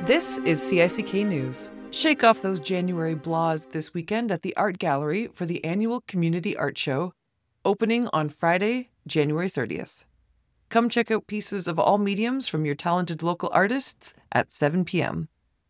This is CICK News. Shake off those January blahs this weekend at the Art Gallery for the annual Community Art Show, opening on Friday, January 30th. Come check out pieces of all mediums from your talented local artists at 7 p.m.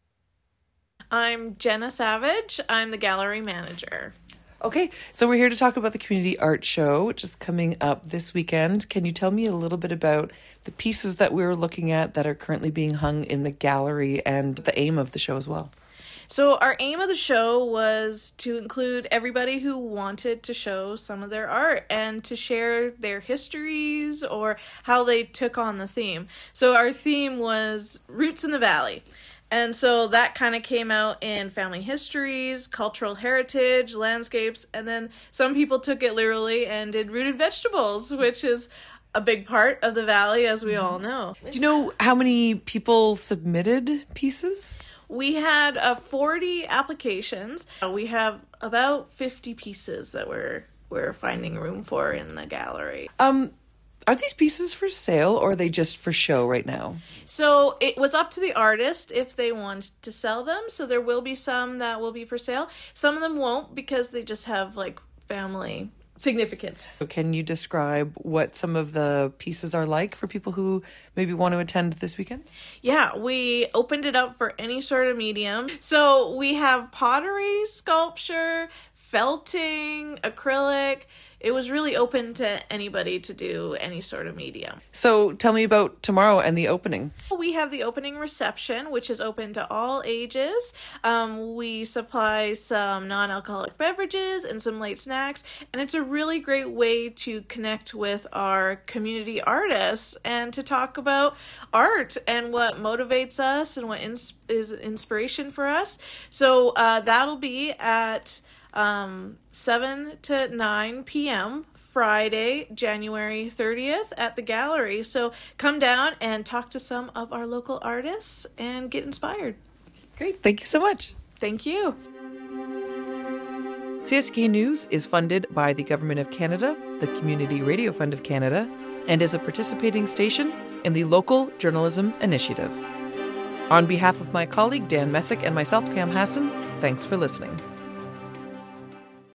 I'm Jenna Savage. I'm the gallery manager. Okay, so we're here to talk about the Community Art Show, which is coming up this weekend. Can you tell me a little bit about the pieces that we're looking at that are currently being hung in the gallery and the aim of the show as well? So our aim of the show was to include everybody who wanted to show some of their art and to share their histories or how they took on the theme. So our theme was Roots in the Valley. And so that kind of came out in family histories, cultural heritage, landscapes, and then some people took it literally and did rooted vegetables, which is a big part of the valley, as we all know. Do you know how many people submitted pieces? We had 40 applications. We have about 50 pieces that we're finding room for in the gallery. Are these pieces for sale or are they just for show right now? So it was up to the artist if they want to sell them. So there will be some that will be for sale. Some of them won't because they just have like family significance. So can you describe what some of the pieces are like for people who maybe want to attend this weekend? Yeah, we opened it up for any sort of medium. So we have pottery, sculpture, felting, acrylic. It was really open to anybody to do any sort of medium. So tell me about tomorrow and the opening. We have the opening reception, which is open to all ages. We supply some non-alcoholic beverages and some light snacks, and it's a really great way to connect with our community artists and to talk about art and what motivates us and what is inspiration for us. So that'll be at 7 to 9 p.m. Friday, January 30th at the gallery. So come down and talk to some of our local artists and get inspired. Great. Thank you so much. Thank you. CICK News is funded by the Government of Canada, the Community Radio Fund of Canada, and is a participating station in the Local Journalism Initiative. On behalf of my colleague Dan Messick and myself, Pam Hassan, thanks for listening.